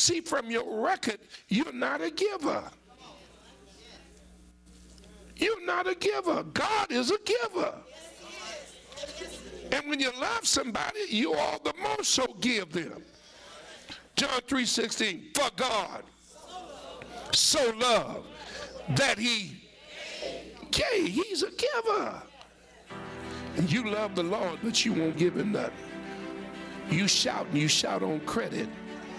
see from your record, you're not a giver. You're not a giver. God is a giver. And when you love somebody, you all the more so give them. John 3:16, for God so loved that he gave. He's a giver. And you love the Lord, but you won't give him nothing. You shout, and you shout on credit.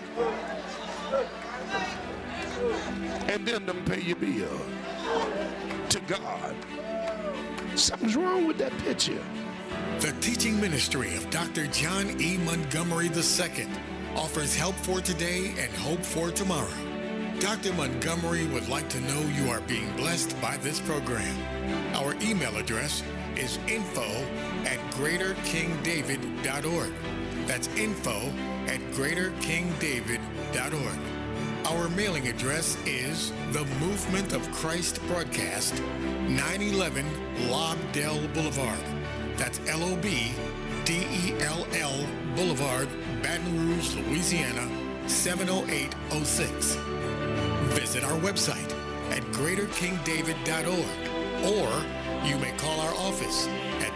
And then them pay your bill to God. Something's wrong with that picture. The teaching ministry of Dr. John E. Montgomery II offers help for today and hope for tomorrow. Dr. Montgomery would like to know you are being blessed by this program. Our email address is info@greaterkingdavid.org. That's info@greaterkingdavid.org. Our mailing address is The Movement of Christ Broadcast, 911 Lobdell Boulevard. That's LOBDELL Boulevard, Baton Rouge, Louisiana, 70806. Visit our website at greaterkingdavid.org, or you may call our office at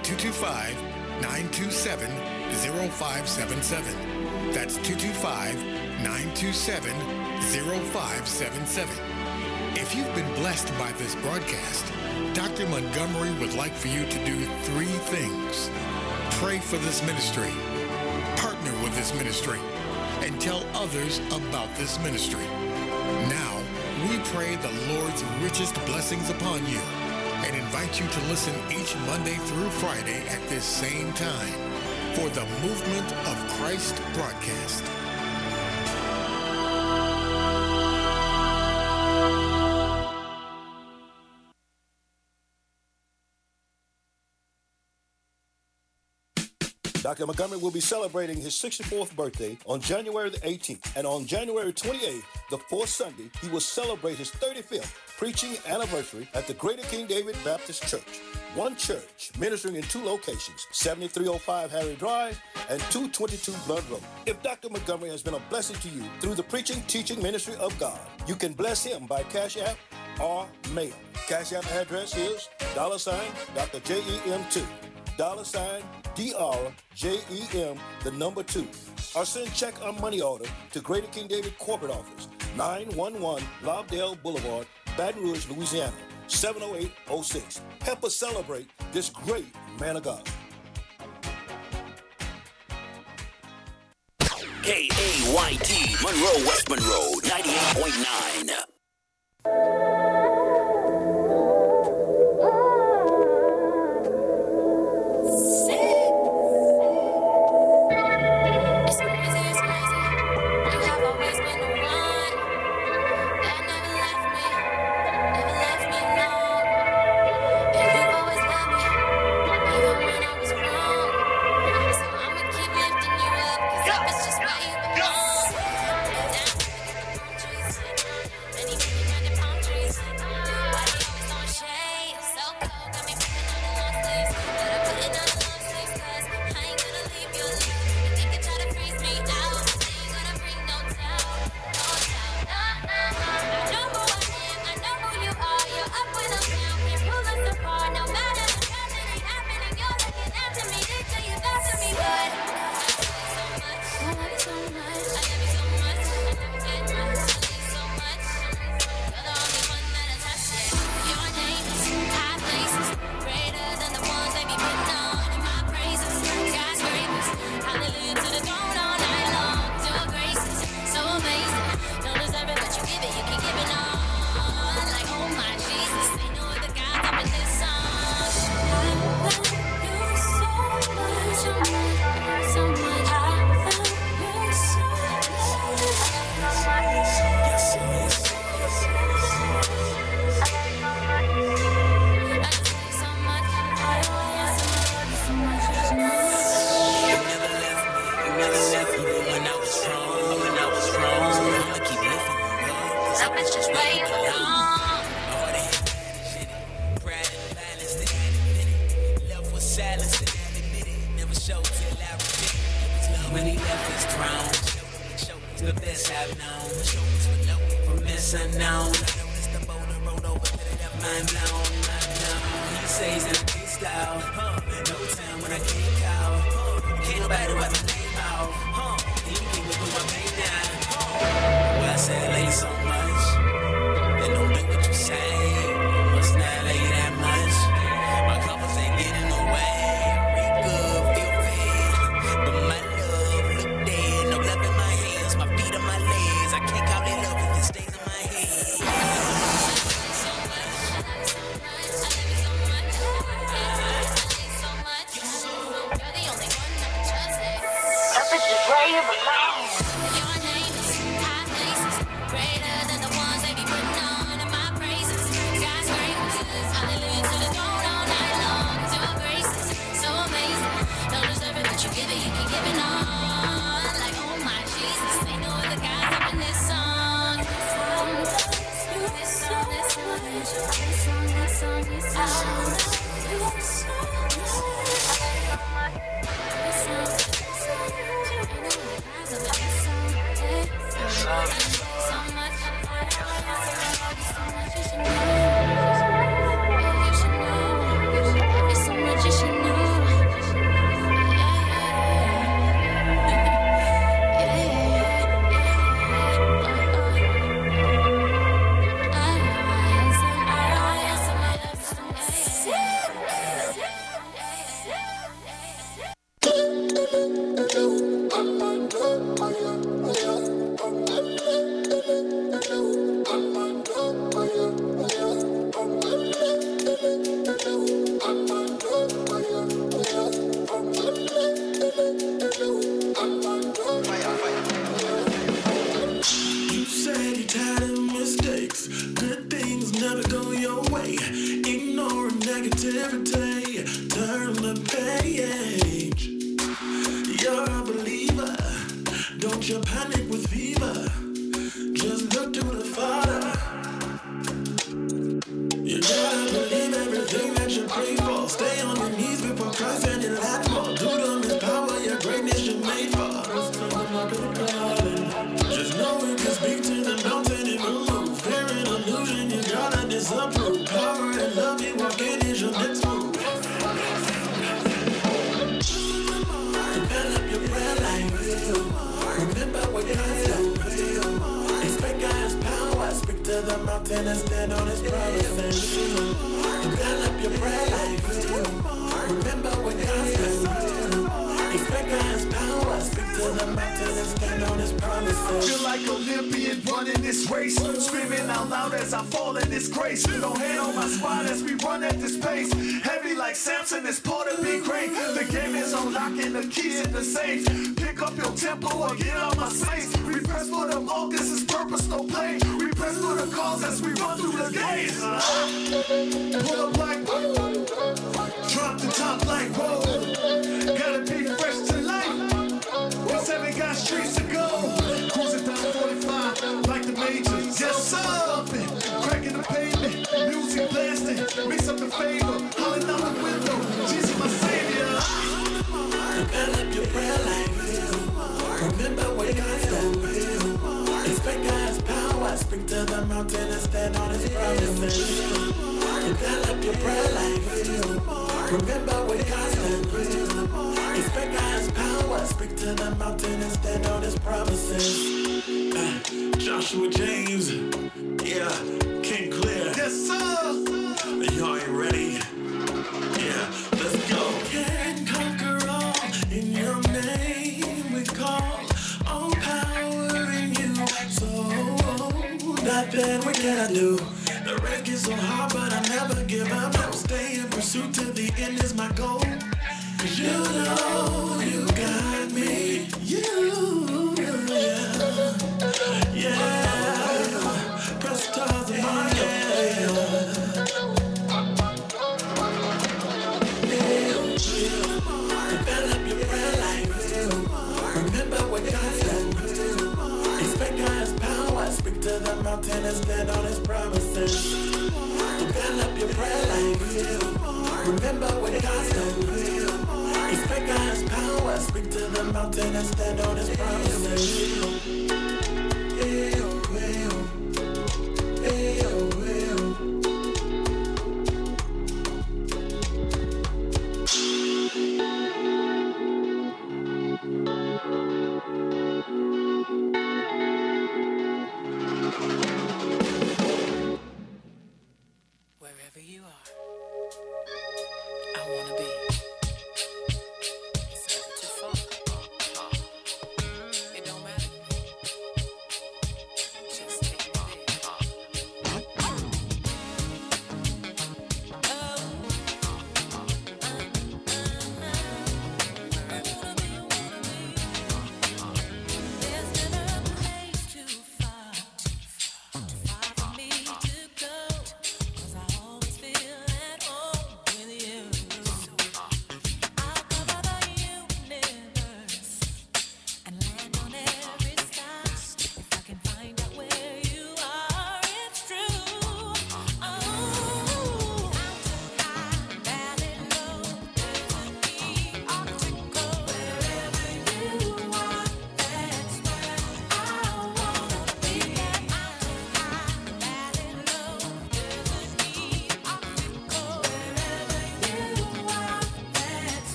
225-927-0577. That's 225-927-0577. If you've been blessed by this broadcast, Dr. Montgomery would like for you to do 3 things. Pray for this ministry, partner with this ministry, and tell others about this ministry. Now, we pray the Lord's richest blessings upon you and invite you to listen each Monday through Friday at this same time for the Movement of Christ broadcast. Dr. Montgomery will be celebrating his 64th birthday on January the 18th. And on January 28th, the fourth Sunday, he will celebrate his 35th preaching anniversary at the Greater King David Baptist Church. One church, ministering in 2 locations, 7305 Harry Drive and 222 Blood Road. If Dr. Montgomery has been a blessing to you through the preaching, teaching ministry of God, you can bless him by Cash App or mail. Cash App address is $Dr. JEM2. $DRJEM, the number 2. Or send check or money order to Greater King David Corporate Office, 911 Lobdell Boulevard, Baton Rouge, Louisiana, 70806. Help us celebrate this great man of God. KAYT, Monroe, West Monroe, 98.9. from missing out. Mind blown. He says in a big style. No time when I kick out. Can't nobody wipe my name out. He keep me through my pain now. Why I say I lay so much? They don't do what you say. Must not lay that much. My covers ain't getting away. Read good, feel fed. But my love look dead. No love in my hands, my feet on my legs. I can't call it love if it stays in my head. Where you belong. Your name is high places, greater than the ones they be putting on in my praises. Skyscrapers, hallelujah to the throne all night long. 'Cause your grace is so amazing. Don't deserve it, but you give it, you can give it on. Like, oh my Jesus, ain't no other guys up in this song. This song, this song, this song, this song, this song, this song. You said you're tired of mistakes. Good things never go your way. Ignoring negativity. Turn the page. You're a believer. Don't you panic with fever. Just look to the Father. You gotta believe everything that you pray for. Stay on your knees before Christ and you lack more. Do them His power, your greatness you're made for. Just know you can speak to the mountain and move. Fear and illusion, you gotta disapprove. Power and love you walk in is your next move. Develop your prayer life. Remember what God's done. Expect God's power. Speak to the mountain and stand on His promises. Develop your prayer life. Remember what God's done. Expect God's power. Speak to the mountain and stand on His promises. Feel like Olympian running this race, screaming out loud as I fall in this grace. Don't hand on my spine as we run at this pace. Heavy like Samson, it's part of being great. The game is unlocking the keys in the safe. Pick up your tempo or get on my space. We press for the mark, this is purpose, no play. We press for the cause as we run through the gates. Pull up like drop the top like whoa. Gotta be fresh to life. Cause every got streets to go. Cruising down 45 like the majors. Yes, sir. Bumping, cracking the pavement. Music blasting. Mix up the favor. Hollering out the window. Jesus, my savior. Develop your prayer life. Remember what God's done. Expect God's power. Speak to the mountain and stand on His promises. Develop your prayer life. Remember what God's done. Expect God's power. Speak to the mountain and stand on His promises. Joshua James. Yeah, King Clear. Yes, sir. Y'all ain't ready? Yeah, let's go. Can conquer all in your name we call. All power in you. So nothing we cannot do. The wreck is so hard, but I never give up. I'll stay in pursuit till the end is my goal. 'Cause you know you got me. Yeah. Press stars in my Develop your prayer life. Remember what God's done. Expect God's power. Speak to the mountain and stand on His promises. Develop your prayer life. Remember what God's done. Expect God's power. Speak to the mountain and stand on His promises.